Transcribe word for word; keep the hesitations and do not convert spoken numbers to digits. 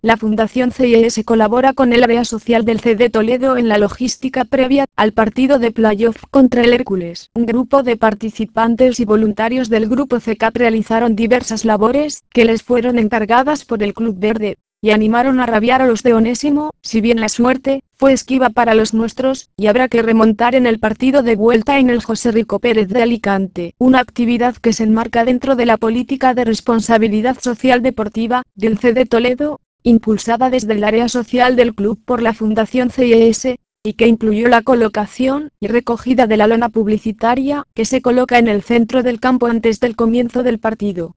La Fundación C I S colabora con el área social del C D Toledo en la logística previa al partido de playoff contra el Hércules. Un grupo de participantes y voluntarios del grupo C C A P realizaron diversas labores que les fueron encargadas por el Club Verde, y animaron a rabiar a los de Onésimo. Si bien la suerte fue esquiva para los nuestros, y habrá que remontar en el partido de vuelta en el José Rico Pérez de Alicante, una actividad que se enmarca dentro de la política de responsabilidad social deportiva del C D Toledo, impulsada desde el área social del club por la Fundación C I S, y que incluyó la colocación y recogida de la lona publicitaria que se coloca en el centro del campo antes del comienzo del partido.